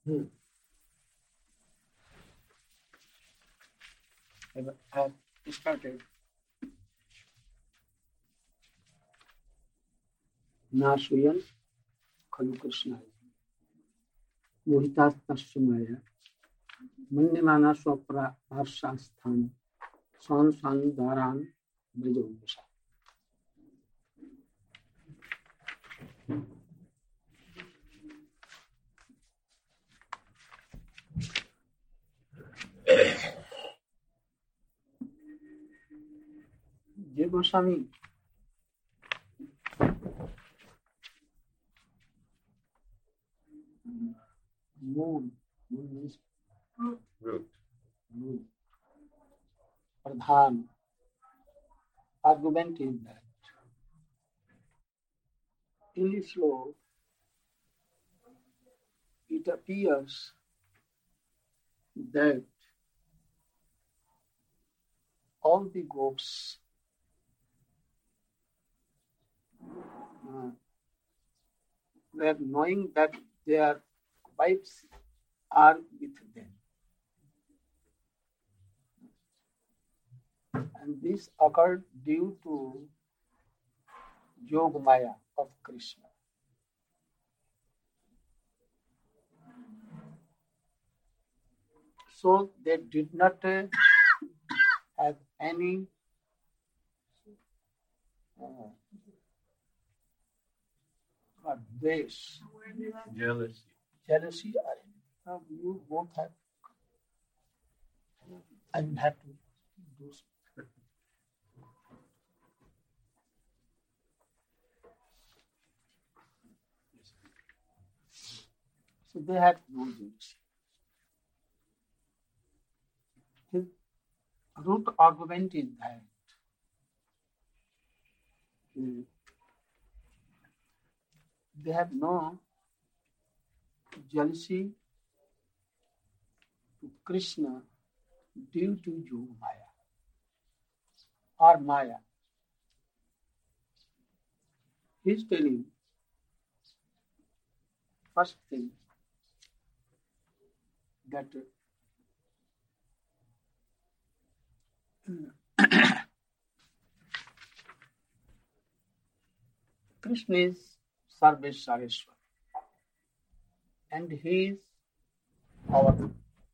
I have started. Nasuyan Khalu Krishna. Mohita Tasmaya. Manyamana Swapra Arshasthan. San Daran Brajavasa. Jai Goswami. Moon means root. Pradhan. Argument is that in the slope it appears that all the goats were knowing that their wives are with them. And this occurred due to Yog Maya of Krishna. So they did not have any dvesh, jealousy or anything. Now you both have. I will have to do so. So they had no jealousy. His root argument is that they have no jealousy to Krishna due to Yog Maya or Maya. He is telling first thing that Krishna is Sarveshwareshwar and he is powerful.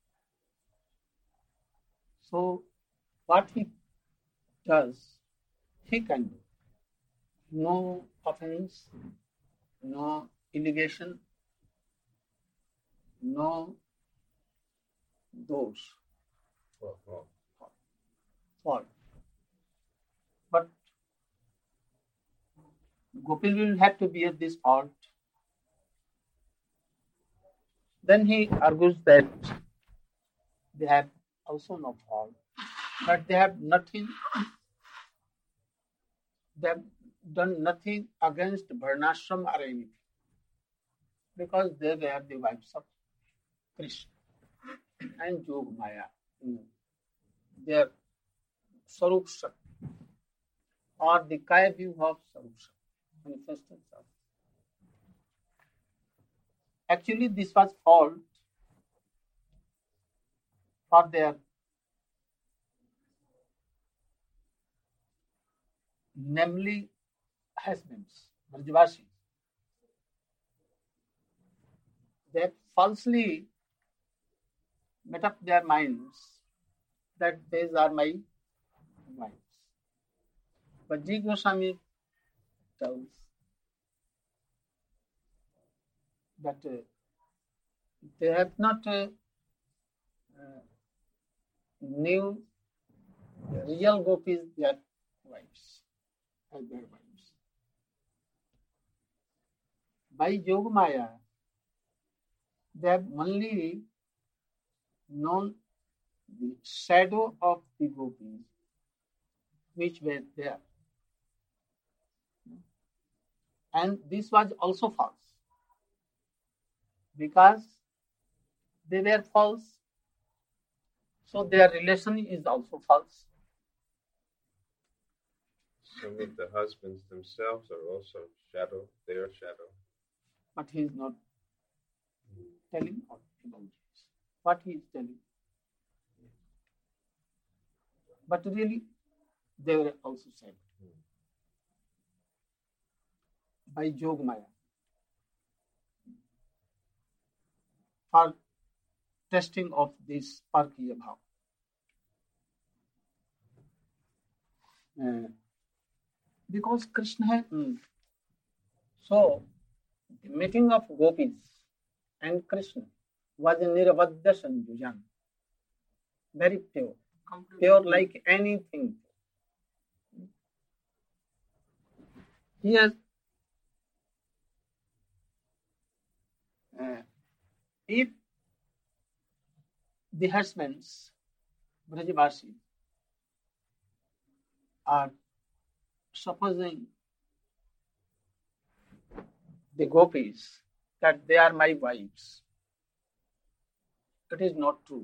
So what he does, he can do. No offense, no allegation, no dosh, fault. But Gopil will have to bear this fault. Then he argues that they have also no fault, but they have nothing. They have done nothing against Varnashram or anything, because they were the wives of Krishna and Yog Maya. Their Sarup Shakti or the Kaya view of Sarup Shakti, manifestance of. Actually, this was fault for their namely husbands, Brajavasis. They falsely made up their minds that these are my wives. But Ji Goswami tells that they have not knew the real gopis their wives, as their wives. By Yog Maya, they have only known the shadow of the gopis which were there. And this was also false, because they were false, so their relation is also false. Some of the husbands themselves are also shadow, their shadow. But he is not telling about this. What he is telling. But really, they were also saved by Jog Maya for testing of this Parkiya Bhav. Because Krishna had. So, the meeting of gopis and Krishna was a Nirvadya Sanjujan. Very pure. Pure like anything. Here, if the husbands, Brajavasis, are supposing the gopis that they are my wives, it is not true.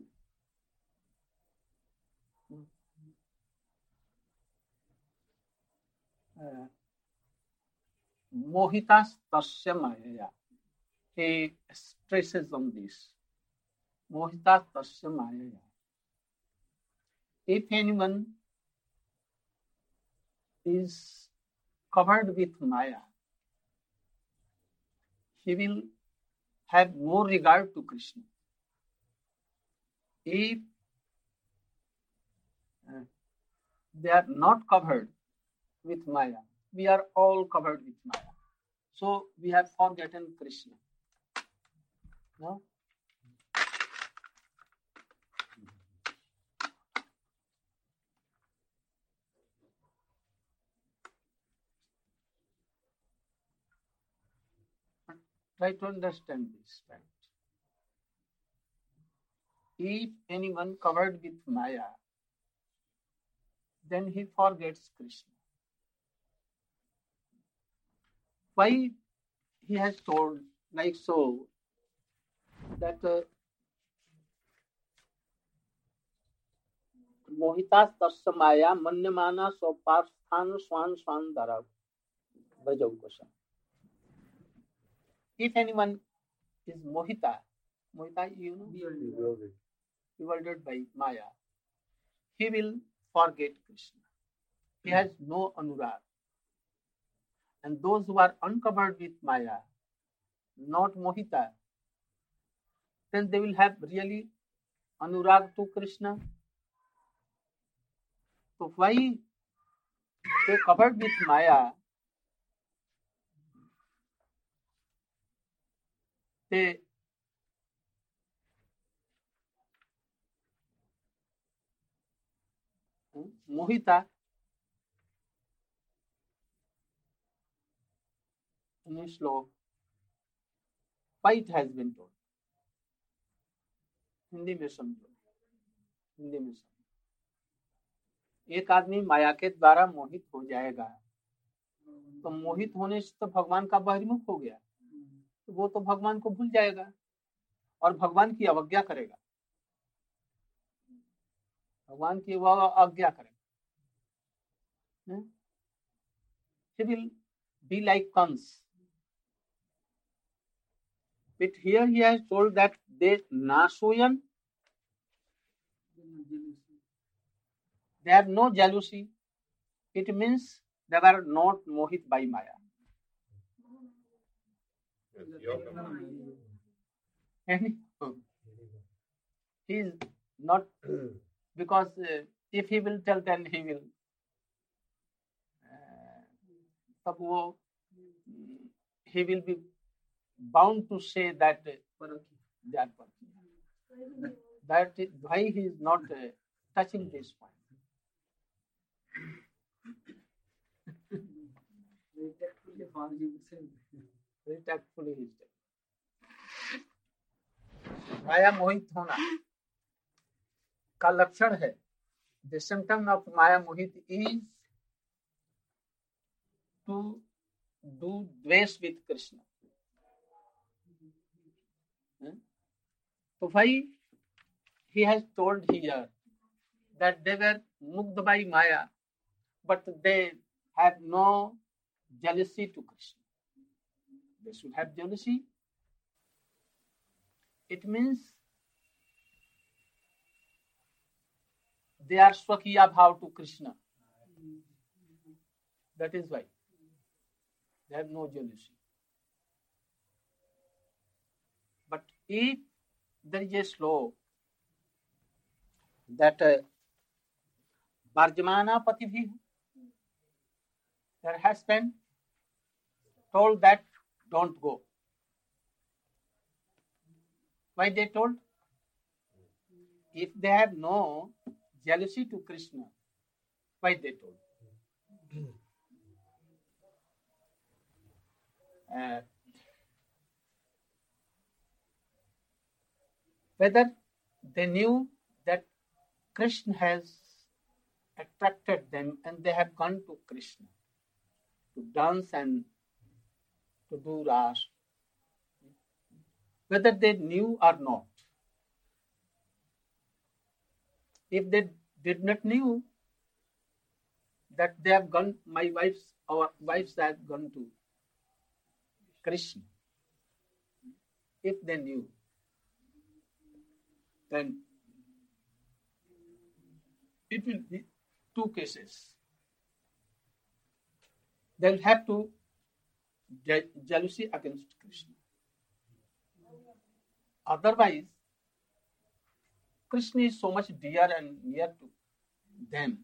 Mohitas tasya mayaya. He stresses on this. Mohitas tasya mayaya. If anyone is covered with maya, he will have more regard to Krishna. If they are not covered with maya, we are all covered with maya. So we have forgotten Krishna. No? Try to understand this fact. If anyone covered with maya, then he forgets Krishna. Why he has told like so that Mohitas tasya maya manyamana soparsthan swan swan dara brajaukosa. If anyone is mohita, you know, bewildered by maya, he will forget Krishna. He has no anurag. And those who are uncovered with maya, not mohita, then they will have really anurag to Krishna. So why they covered with maya, they mohita in a slok, why it has been told? Hindi में समझो, हिंदी में समझो। एक आदमी माया के द्वारा मोहित हो जाएगा, तो मोहित होने से तो भगवान का बहिर्मुख हो गया, तो वो तो भगवान को भूल जाएगा और भगवान की अवज्ञा करेगा, भगवान की वह आज्ञा करेगा. He will be like Kans. But here he has told that they nasoyan, they have no jealousy. It means they were not mohit by maya. He is not, because if he will tell, then he will he will be bound to say that they are Parki. That is why he is not touching this point. Very tactfully he is saying. माया मोहित होना का लक्षण है. The symptom of Maya Mohit is to do dvesh with Krishna. So why he has told here that they were mukta by maya, but they have no jealousy to Krishna. They should have jealousy. It means they are Swakiya Bhav to Krishna. That is why they have no jealousy. But if there is a sloka that Varjamana Patibhi, their husband told that don't go. Why they told? If they have no jealousy to Krishna, why they told? Whether they knew that Krishna has attracted them and they have gone to Krishna to dance and to do ras, whether they knew or not. If they did not knew that they have gone, our wives have gone to Krishna, if they knew, then it will be two cases. They'll have to jealousy against Krishna. Otherwise, Krishna is so much dear and near to them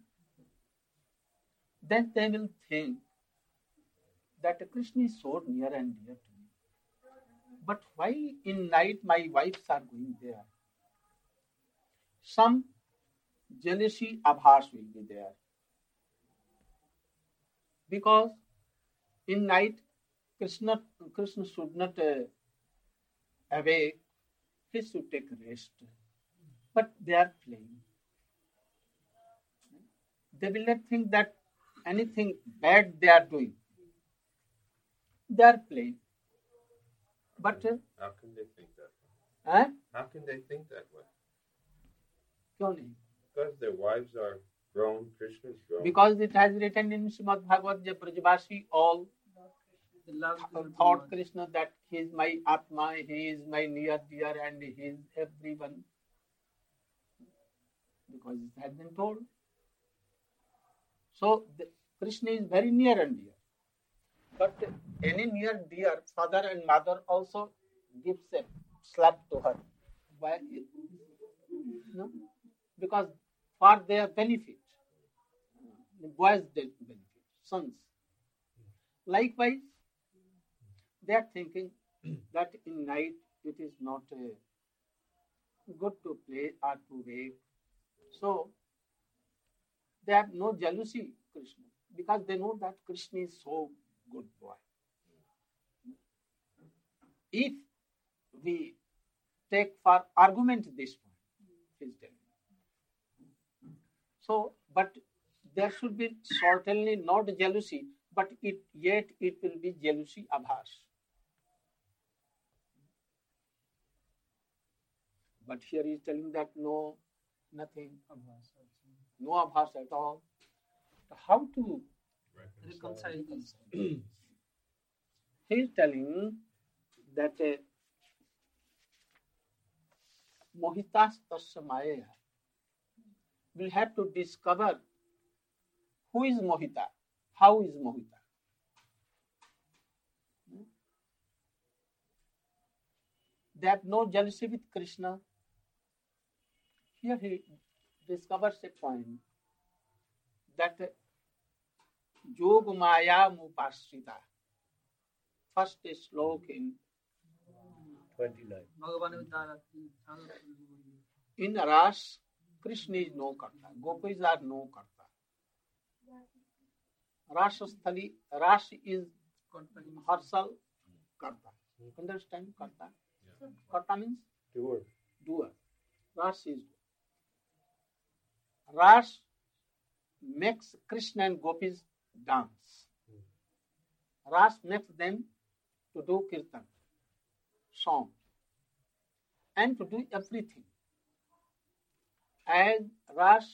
that they will think that Krishna is so near and dear to me. But why in night my wives are going there? Some jealousy abhas will be there. Because in night, Krishna should not awake, he should take rest. But they are playing. They will not think that anything bad they are doing. They are playing. But how can they think that way? How can they think that way? Because their wives are grown, Krishna is grown. Because it has written in Srimad Bhagavad Gita, Brajavasi all thought Krishna that he is my Atma, he is my near dear, and he is everyone. Because it has been told. So Krishna is very near and dear. But any near dear, father and mother also gives a slap to her. Why? No? Because for their benefit, boys' benefit, sons. Likewise, they are thinking that in night it is not good to play or to rape. So, they have no jealousy Krishna because they know that Krishna is so good boy. If we take for argument this point, he is telling. So, but there should be certainly not jealousy, but yet it will be jealousy abhas. But here he is telling that no, nothing, no abhas at all. How to reconcile? He is telling that mohitas tasya maya. We'll have to discover who is mohita, how is mohita. They have no jealousy with Krishna. Here he discovers a point that Yog Maya Mupasrita. First sloka in 29. In Ras, Krishna is no karta. Gopis are no karta. Rasasthali, Ras is Harsal karta. Understand karta? Yeah. Karta means? Doer. Ras is doer. Ras makes Krishna and Gopis dance. Ras makes them to do kirtan, song, and to do everything. As Ras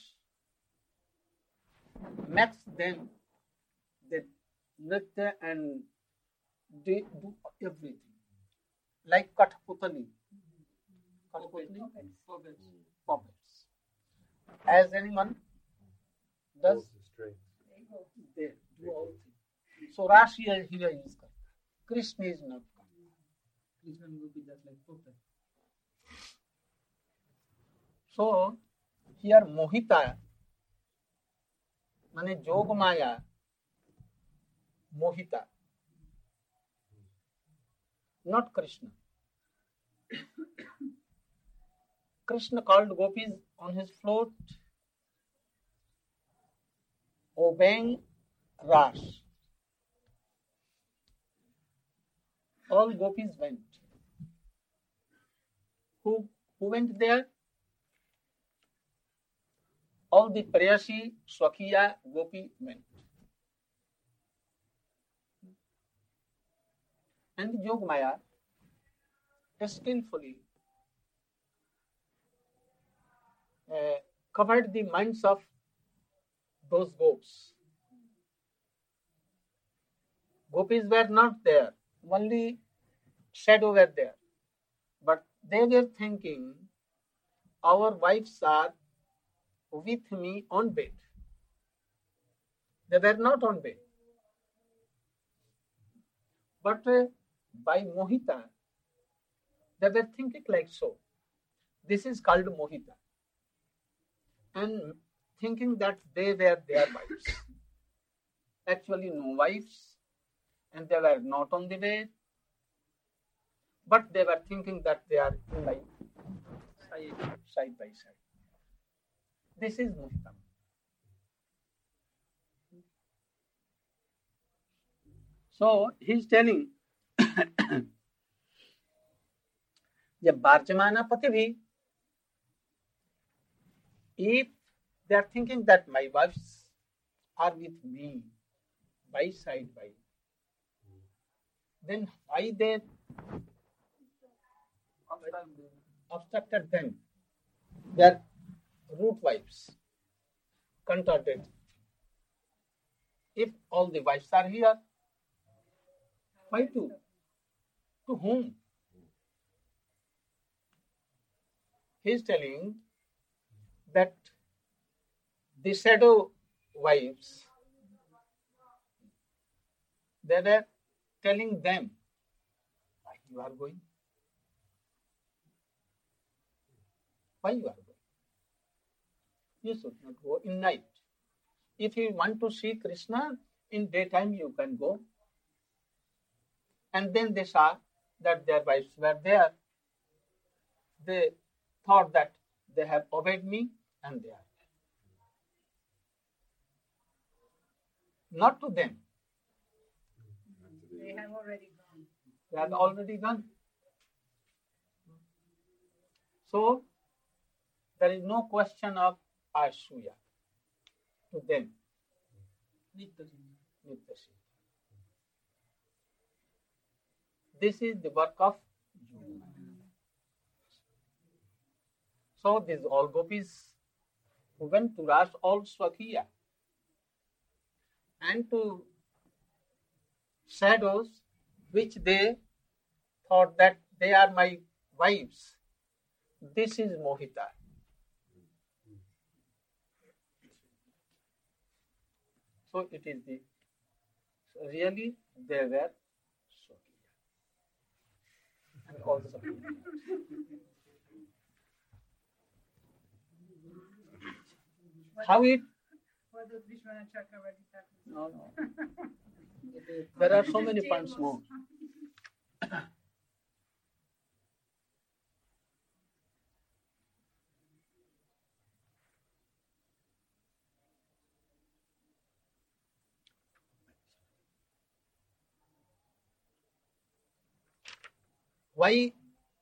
makes them, they nritya and do everything. Like Kathaputali. Puppets. As anyone does, they do all things. So Rashi here is karta. Krishna is not karta. Krishna will be just like puppet. So here Mohita, mane Jog Maya, Mohita, not Krishna. Krishna called gopis on his float, obeying Ras. All gopis went. Who went there? All the Prayasi, Swakiya, Gopi went. And Yogmaya skillfully covered the minds of those gops. Gopis were not there, only shadow were there. But they were thinking, our wives are with me on bed. They were not on bed. But by Mohita, they were thinking like so. This is called Mohita. And thinking that they were their wives. Actually no wives, and they were not on the bed. But they were thinking that they are like side by side. This is Mohita. So he is telling, जब बार्चमाना पति भी, if they are thinking that my wives are with me by side by, then why they obstructed them? Their root wives contorted. If all the wives are here, why to? To whom? He is telling that the shadow wives, they were telling them, why you are going? Why you are going? You should not go in night. If you want to see Krishna, in daytime you can go. And then they saw that their wives were there. They thought that they have obeyed me and they are there. Not to them. They have already gone. They have already gone. So, there is no question of Asuya to them. This is the work of Yoga. So these all gopis who went to Ras all Swakiya and to shadows which they thought that they are my wives. This is Mohita. So it is the, so really they were Swakiya and all Swakiya. How it? No. There are so many points more. Why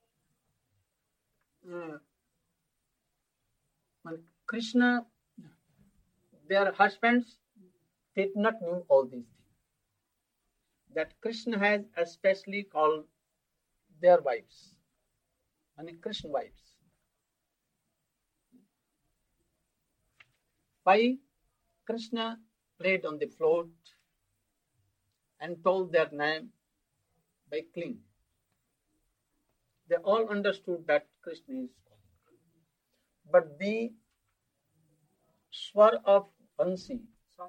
Krishna, their husbands did not know all these things. That Krishna has especially called their wives, Krishna wives. Why Krishna played on the float and told their name by cling. They all understood that Krishna is God. But the swar of Bansi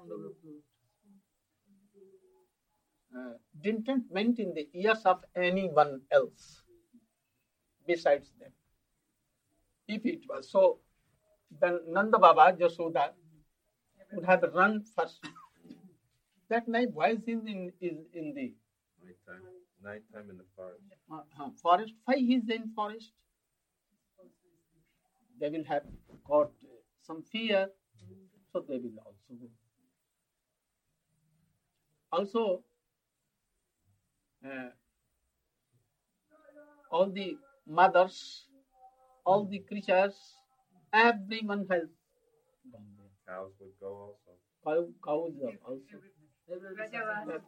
didn't meant in the ears of anyone else besides them. If it was so, then Nanda Baba, Jasoda, would have run first. That my voice is in the nighttime in the forest. Forest. Why he is in forest? They will have got some fear, so they will also go. Also, all the mothers, all the creatures, everyone has gone there. Cows would go also. Cows also. Everyone.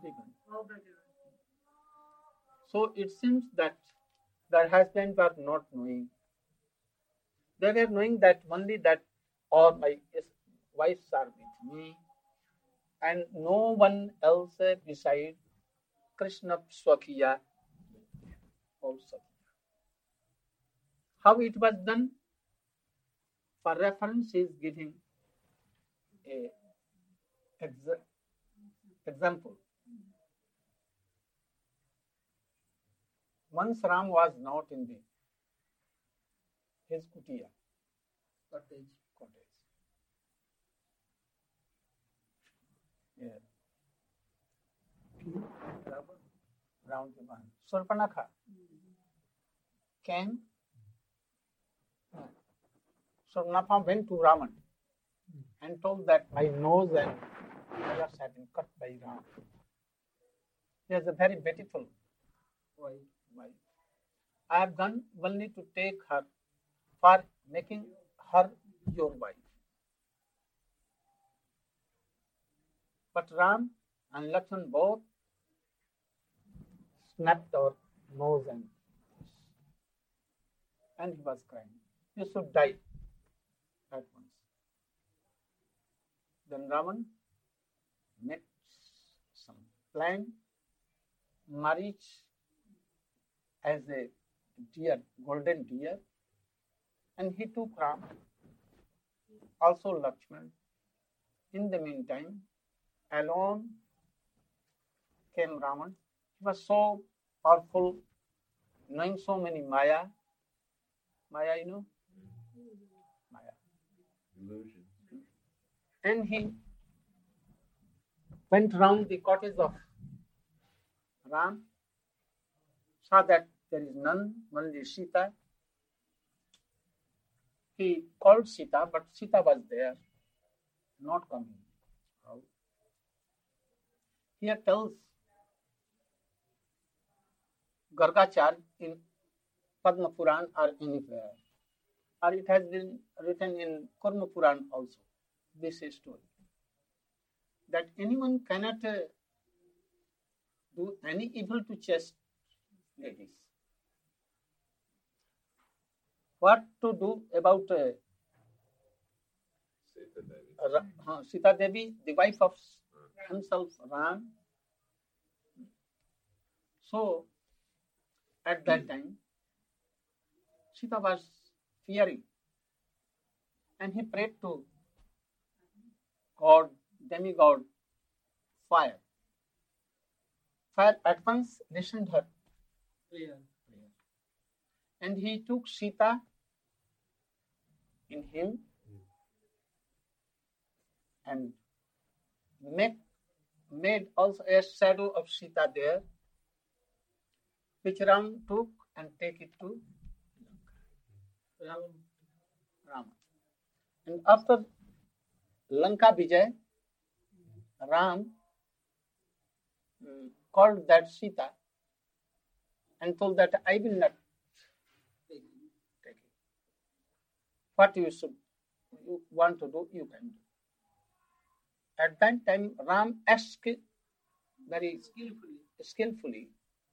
So it seems that their husbands were not knowing. They were knowing that only that all my wives are with me and no one else beside Krishna Swakhiya also. How it was done? For reference, he is giving a example. Once Ram was not in his kutia, cottage. Yeah. Round the one. Surpanakha came. Surpanakha went to Raman and told that my nose and ears have been cut by Ram. He is a very beautiful wife. I have done only to take her for making her your wife. But Ram and Lakshman both snapped our nose and he was crying. You should die at once. Then Raman made some plan, marriage as a deer, golden deer, and he took Ram, also Lakshman. In the meantime, alone came Raman. He was so powerful, knowing so many Maya. Maya, you know? Maya. Illusion. And he went round the cottage of Ram, saw that there is none, only Sita. He called Sita, but Sita was there, not coming out. Here tells Gargacharya in Padma Puran or anywhere, or it has been written in Kurma Puran also, this story, that anyone cannot do any evil to chaste ladies. What to do about Sita Devi, the wife of himself, Ram? So, at that time, Sita was fearing and he prayed to God, demigod, fire. Fire at once listened her prayer. And he took Sita in him and made also a shadow of Sita there, which Ram took and take it to Rama. And after Lanka Vijay, Ram called that Sita and told that I will not take it. What you want to do, you can do. At that time, Ram asked very skillfully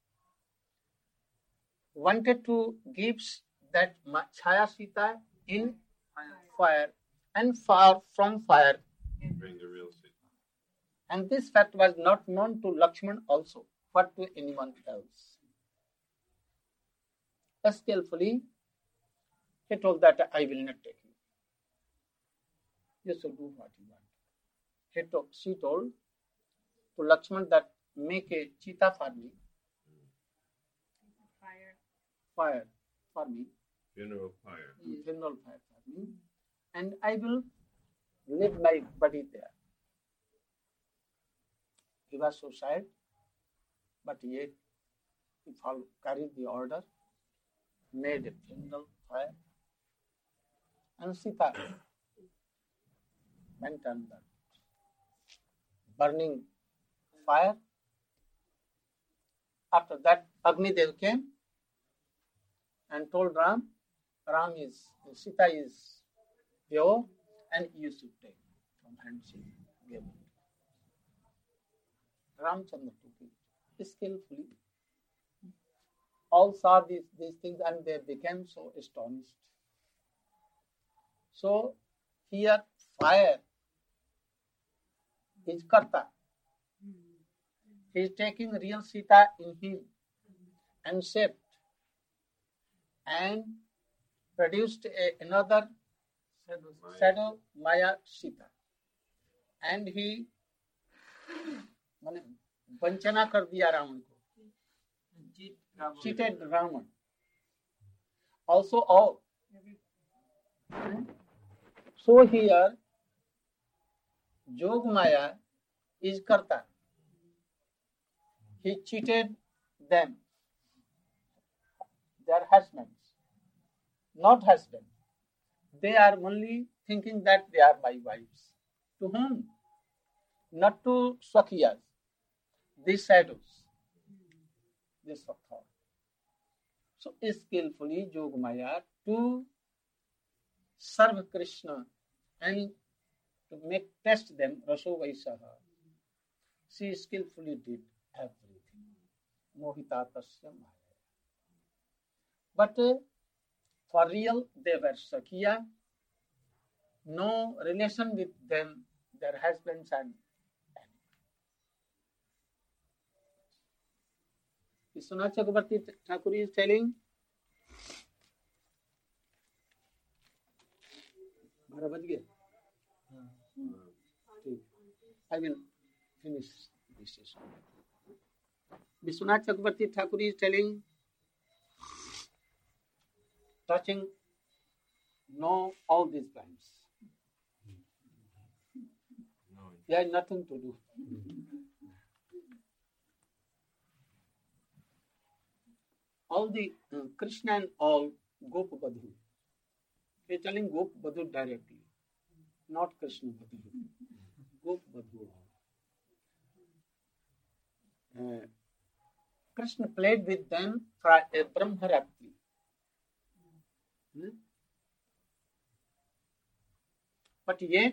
wanted to give that Chaya Sita in fire and far from fire. Bring the real Sita. And this fact was not known to Lakshman also, but to anyone else. skillfully, he told that I will not take you. You should do what you want. She told to Lakshman that make a cheetah for me. Fire for me. Funeral fire. Funeral fire for me. And I will leave my body there. He was so sad, but yet he carried the order, made a funeral fire, and Sita went on the burning fire. After that, Agnidev came and told Ram, Sita is pure and you should take from hand. She gave it. Ramchandra took it skillfully. All saw these things and they became so astonished. So here fire is Karta. He is taking real Sita in him and shaped and produced another shadow Maya Sita. And he वंचना कर दिया रावण को, cheated Ravan. Also all. So here Jog Maya is Karta. He cheated them. They are husbands, not husbands. They are only thinking that they are my wives. To whom? Not to Sakhiyas, these shadows, this thought. So skillfully Jogmaya to serve Krishna and to make test them, Raso Vaisaha. She skillfully did everything. Mohita Tasya Maya. But for real, they were Sakhiya, no relation with them, their husbands and Vishwanath Chakrabarti Thakur is telling, 12 बज गए. I will finish this session. Vishwanath Chakrabarti Thakur is telling, touching no all these plans. He had nothing to do. All the Krishna and all Gop Badhu. He is telling Gop Badhu directly, not Krishna Badhu. Gop Badhu. Krishna played with them for a Brahmaratri. But yet,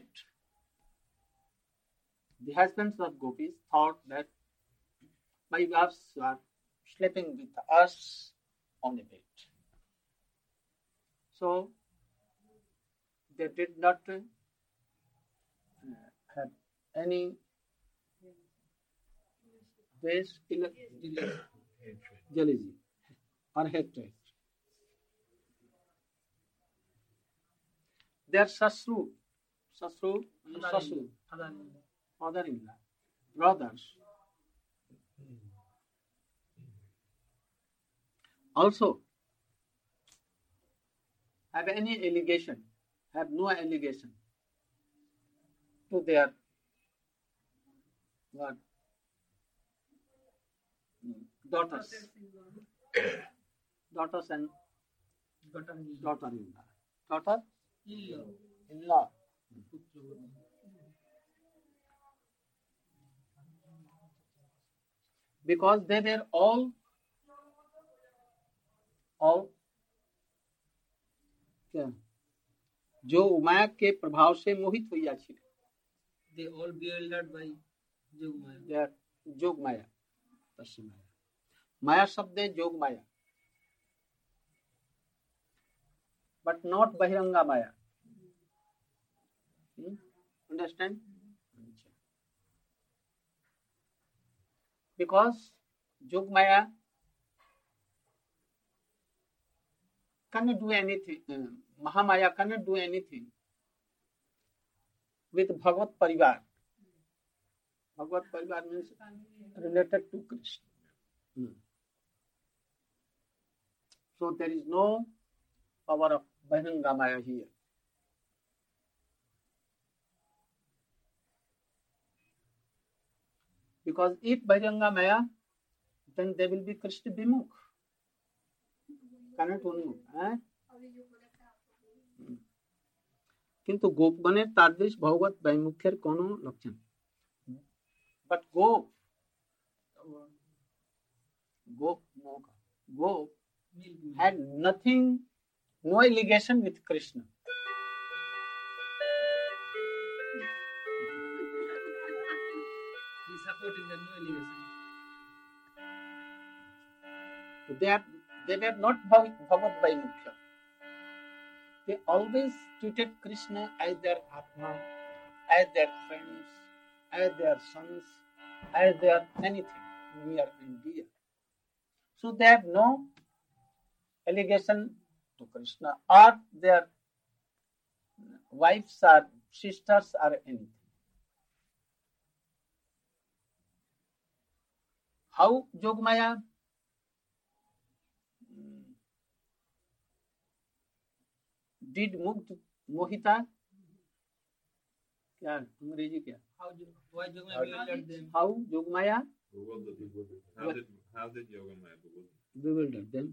the husbands of gopis thought that my wives are sleeping with us on a bed. So, they did not have any base jealousy or hatred. Their Sasru, father-in-law, brothers, also have any allegation, have no allegation to their what? Daughters and daughter-in-law. Daughter-in-law. Because they were all क्या जो उमाया के प्रभाव से मोहित हुई अच्छी. They all bewildered by Jogmaya. They are Jogmaya. Maya शब्द है Jogmaya, but not Bahiranga Maya. Understand? Because Jogmaya cannot do anything. Mahamaya cannot do anything with Bhagavad Parivar. Bhagavad Parivar means related to Krishna. So there is no power of Bahirangamaya here. Because if Bahirangamaya, then they will be Krishna Vimukh. Cannot Unmukh. কিন্তু গোপগণের তাদৃশ ভগবত বৈমুখ্যের কোন লক্ষণ but Gop had nothing, no allegation with Krishna. He supporting the no allegation. They were not Bhagavad Vaimukhya. They always treated Krishna as their Atma, as their friends, as their sons, as their anything near and dear. So they have no allegation to Krishna or their wives or sisters or anything. How Jogmaya did Mohita? क्या अंग्रेजी क्या? Why Jogmaya bewildered them? How Jogmaya How did Yogamaya bewildered them?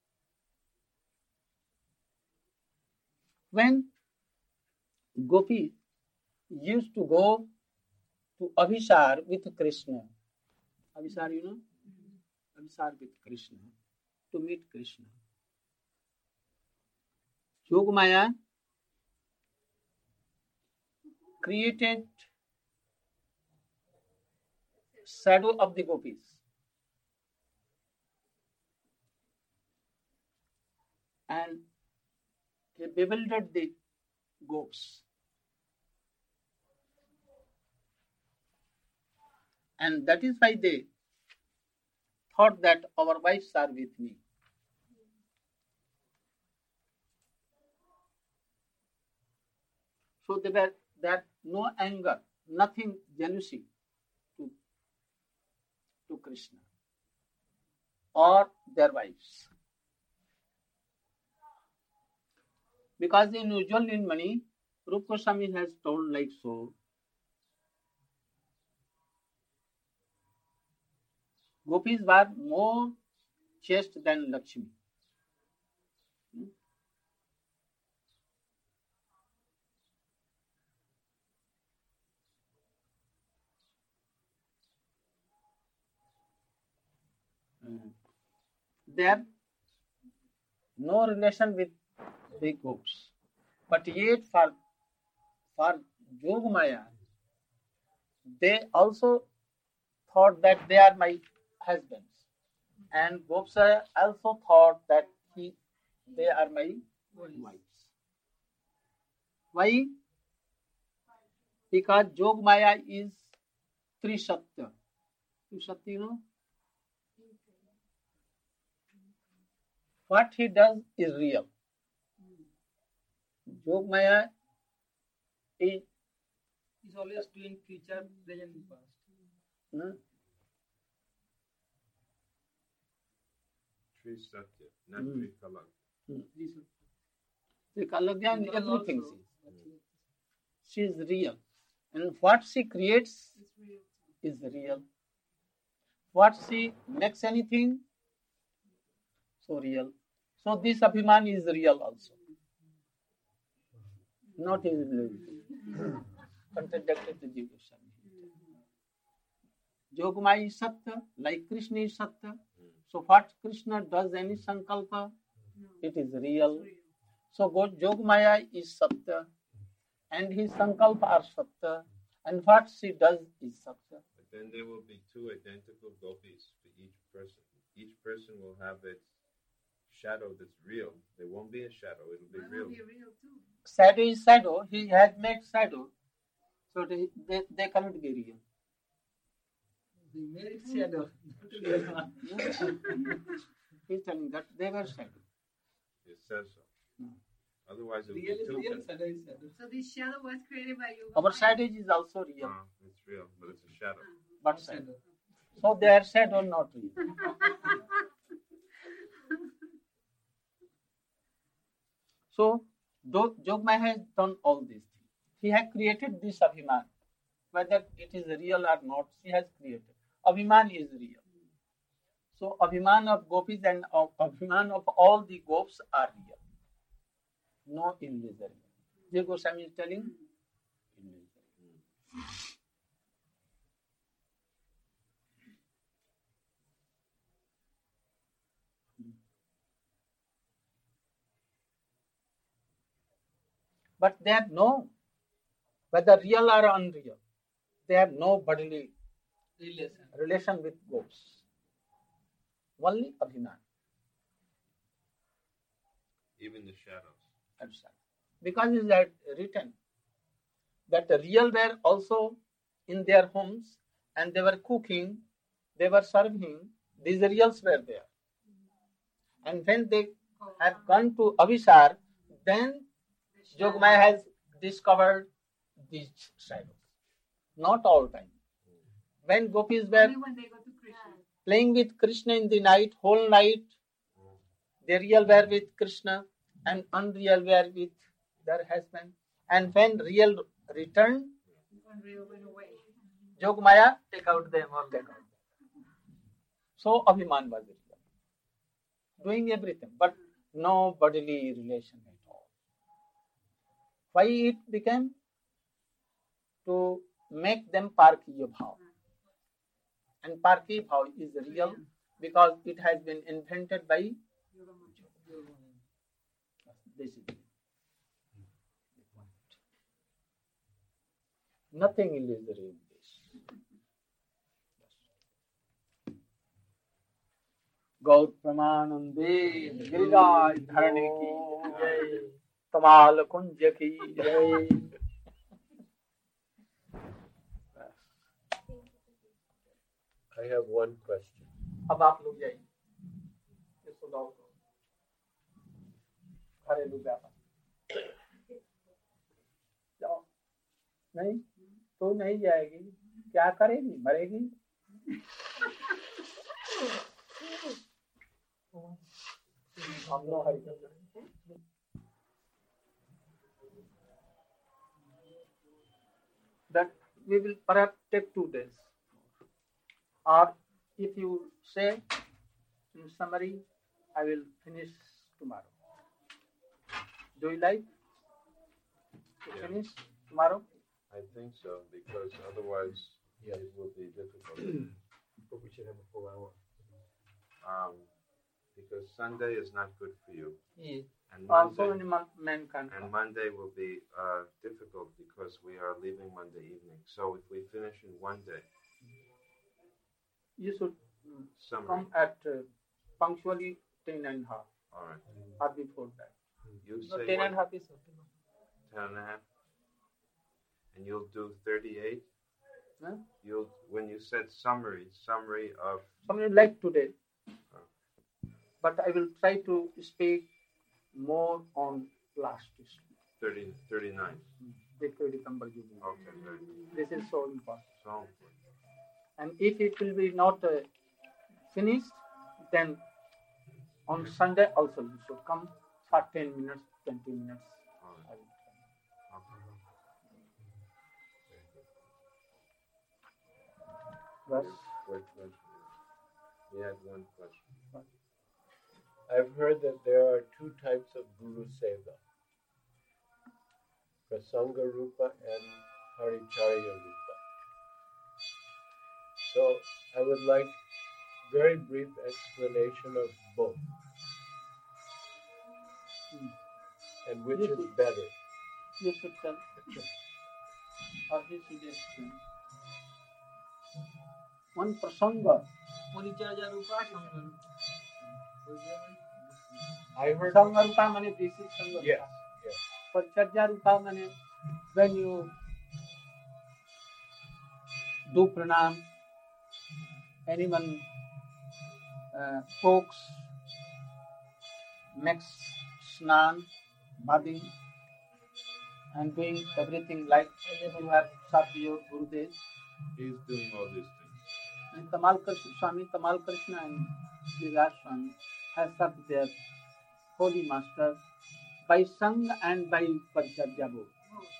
When Gopi used to go to Abhisar with Krishna, Abhisar, you know, Abhisar with Krishna, to meet Krishna. Yogamaya created shadow of the gopis and he bewildered the gops, and that is why they thought that our wives are with me. So there no anger, nothing jealousy to Krishna or their wives. Because in usual in Mani, Rupa Goswami has told like so. Gopis were more chaste than Lakshmi. They have no relation with the gops, but yet for Yogamaya, they also thought that they are my husbands, and gops also thought that they are my wives. Why? Because Yogamaya is Trisatya. Trisatya, you know? What he does is real. Yogamaya is always doing future, present, and past. Tri Satya, not Tri Kalagya. Tri Kalagya and everything she is real. And what she creates is real. What she makes anything, so real. So this Abhiman is real also. Not his illusion. Contradicted to Jiva Goswami. Yogamaya is Satya, like Krishna is Satya. So what Krishna does any sankalpa, it is real. So Yogamaya is Satya, and his sankalpa are Satya, and what she does is Satya. But then there will be two identical gopis for each person. Each person will have its shadow that's real. There won't be a shadow, it'll be real. Shadow is shadow. He has made shadow, so they cannot be real. He made shadow. He's telling that they were shadow. It says so. No. Otherwise, it would Real be is too real, good. shadow is shadow. So this shadow was created by you. Our shadow is also real, It's real, but it's a shadow. but Shadow. shadow. So they are shadow, not real. So Jogmaya has done all these things. He has created this Abhiman. Whether it is real or not, she has created. Abhiman is real. So Abhiman of gopis and Abhiman of all the gopis are real. No illusory. Jay Goswami is telling illusory. But they have no, whether real or unreal, they have no bodily relation with gopis. Only Abhiman. Even the shadows. Understand? Because it is written that the real were also in their homes and they were cooking, they were serving, these reals were there. And when they have gone to Abhisar, then Jogmaya has discovered these shadows. Not all time. When gopis were Only when they go to Krishna. playing with Krishna in the night, whole night, the real were with Krishna and unreal were with their husband. And when real returned, Unreal went away. Jogmaya take out them or take out them. So Abhiman was real. Doing everything, but no bodily relation at all. Why it became? To make them Parkiya Bhav. And Parkiya Bhav is real because it has been invented by this is it. Nothing illusory in this. गौर प्रमानंदे गिरिराज धरणी की जय तमाल कुंज की जय I have one question. अब आप लोग जाइए इसको गाओ घरेलू व्यापार जाओ नहीं तो नहीं जाएगी क्या करेगी मरेगी हम लोग Hari that we will perhaps take 2 days. Or if you say in summary, I will finish tomorrow. Do you like to Yeah. finish tomorrow? I think so, because otherwise it will be difficult. But we should have a full hour. Because Sunday is not good for you. Yes. And Also Monday, many men can and come. Monday will be difficult because we are leaving Monday evening. So if we finish in one day, You should summary. come at punctually 10:30 All right. or before that. You No, say 10:30 is okay. 10:30, and you'll do 38. Huh? When you said summary of Something like today. But I will try to speak more on last issue. 39. Decade December Jubilee. Okay, very good. This is so important. So important. And if it will be not finished, then on Sunday also you should come for 10 minutes, 20 minutes. All I right. will try. Okay. Yes. Quick question. We had one question. I've heard that there are 2 types of Guru Seva. Prasanga Rupa and Paricharya Rupa. So I would like very brief explanation of both. And which Yes, is sir. better. You should tell. Or he should explain. One prasanga. Paricharya Rupa, Sangha Rupa. I heard. Sangha rupa means this is Sangha Yes, rupa. yes. Paricharya rupa means when you do pranam, anyone cooks, makes snan, bathing, and doing everything like you have served your Gurudev. He is doing all these things. And Tamal Krishna and Vilas Swami has served their holy master by Sangha and by Paricharya both.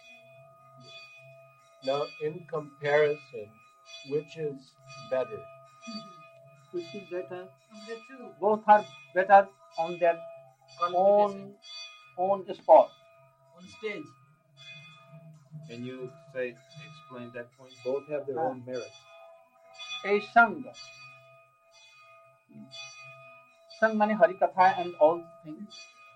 Now, in comparison, which is better? Which is better? Of the two. Both are better on their own spot. On stage. Can you explain that point? Both have their own merits. A Sangha. Sangha means Harikatha and all things.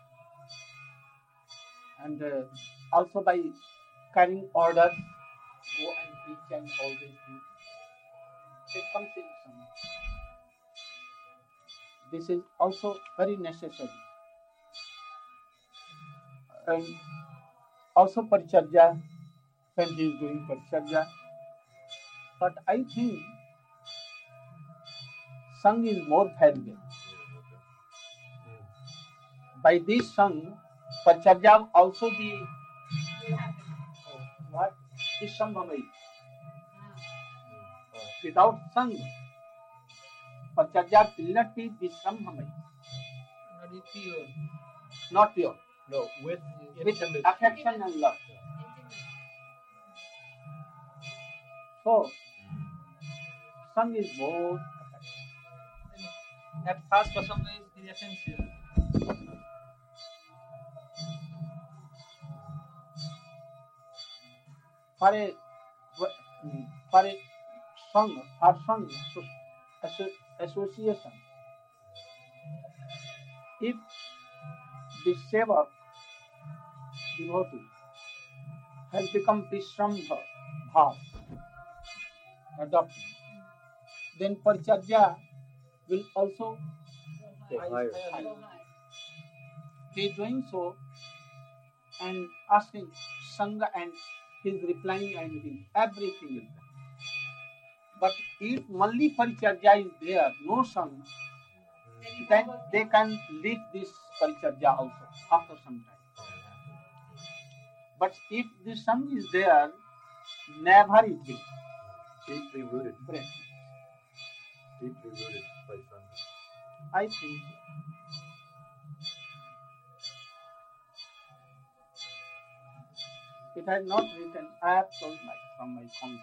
And also by carrying orders, go and preach and all these things. It comes in Sangha. This is also very necessary. And also Paricharya, when he is doing Paricharya. But I think Sangha is more valuable. By this Sangha, Paricharya also the what? Is Sambhavai. Without Sangha, Paricharya will not be Vishambhamai. Not be pure. Not pure. No, with With intimacy. affection and love. So, Sangha is more affection. At first, Pasanga is essential. For a Sangha, or Sangha association, if the Sevak, devotee, has become Vishrambha Bhav, adopted, then Paricharya will also Go higher. Go high. he is doing so and asking Sangha and he is replying and he everything is there. But if only Paricharya is there, no Sangha, then they can leave this Paricharya also after some time. But if the Sangha is there, never it will Deeply rooted. break. Deeply rooted by Sangha. I think it has not written. I have told from my conscience.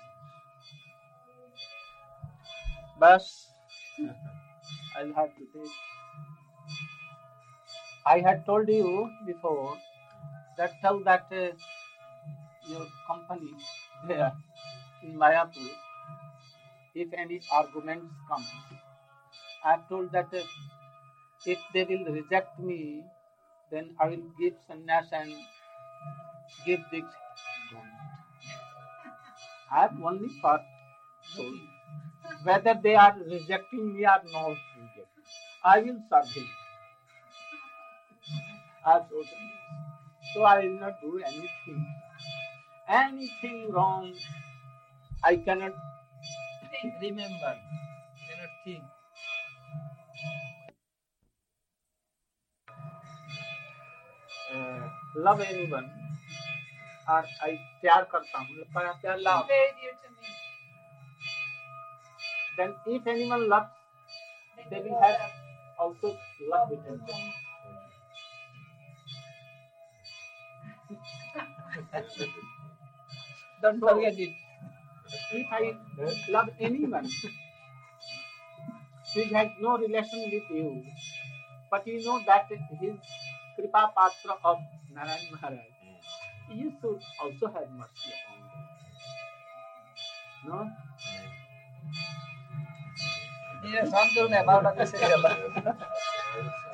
But I'll have to take. I had told you before that tell that your company there in Mayapur, if any arguments come, I have told that if they will reject me, then I will give sannyas and give this government. I have only thought told whether they are rejecting me or not, I will serve him. I have told them. So I will not do anything wrong. I cannot Remember, cannot think. love anyone और I प्यार करता हूँ प्यार love. Very dear to me. Then if anyone loves, they will have also love within them. Don't forget it. If I love anyone which has no relation with you, but you know that he is Kripa Patra of Narayan Maharaj, you should also have mercy upon him. No? Yes, I'm doing about the